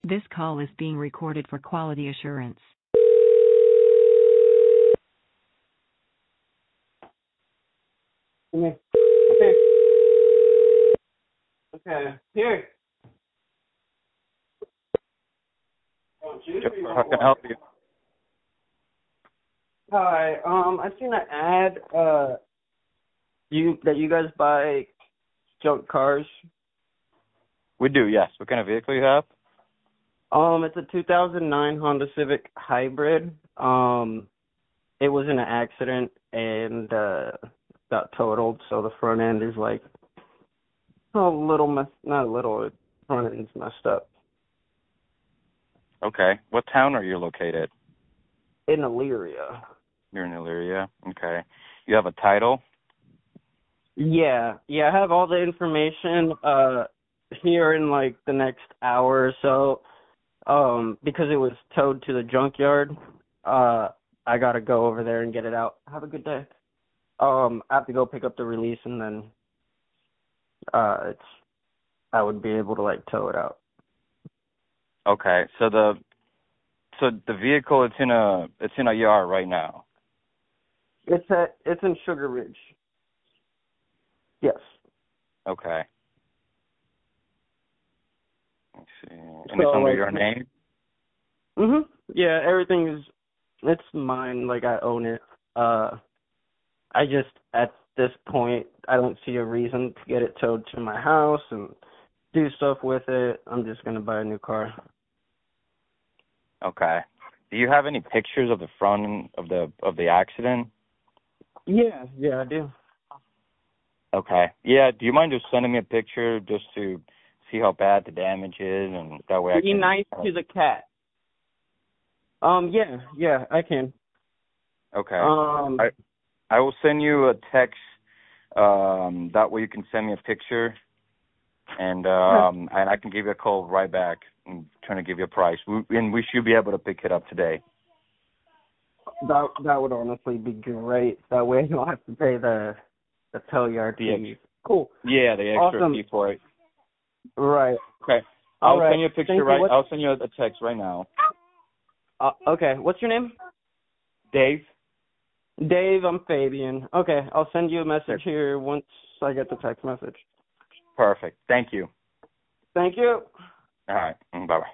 This call is being recorded for quality assurance. Okay. Okay. Here. How can I help you? Hi. I've seen an ad. That you guys buy junk cars. We do, yes. What kind of vehicle you have? It's a 2009 Honda Civic Hybrid. It was in an accident and got totaled, so the front end is like a little not a little. The front end's messed up. Okay. What town are you located? In Elyria. You're in Elyria? Okay. You have a title? Yeah, I have all the information here in like the next hour or so. Because it was towed to the junkyard, I gotta go over there and get it out. Have a good day. I have to go pick up the release and then I would be able to like tow it out. Okay. So the vehicle it's in a yard right now. It's in Sugar Ridge. Yes. Okay. Let's see. And it's under your name? Yeah, it's mine, like I own it. I just at this point I don't see a reason to get it towed to my house and do stuff with it. I'm just gonna buy a new car. Okay. Do you have any pictures of the front of the accident? Yeah, I do. Okay. Yeah, do you mind just sending me a picture just to see how bad the damage is, and that way I can... Be nice to the cat. Yeah, I can. Okay. I will send you a text, that way you can send me a picture, and I can give you a call right back and trying to give you a price. We should be able to pick it up today. That would honestly be great. That way you don't have to pay the tow yard fee. Cool. Yeah, the extra fee for it. Right. Okay. I'll send you a picture I'll send you a text right now. Okay. What's your name? Dave. Dave, I'm Fabian. Okay, I'll send you a message here once I get the text message. Perfect. Thank you. Thank you. All right. Bye-bye.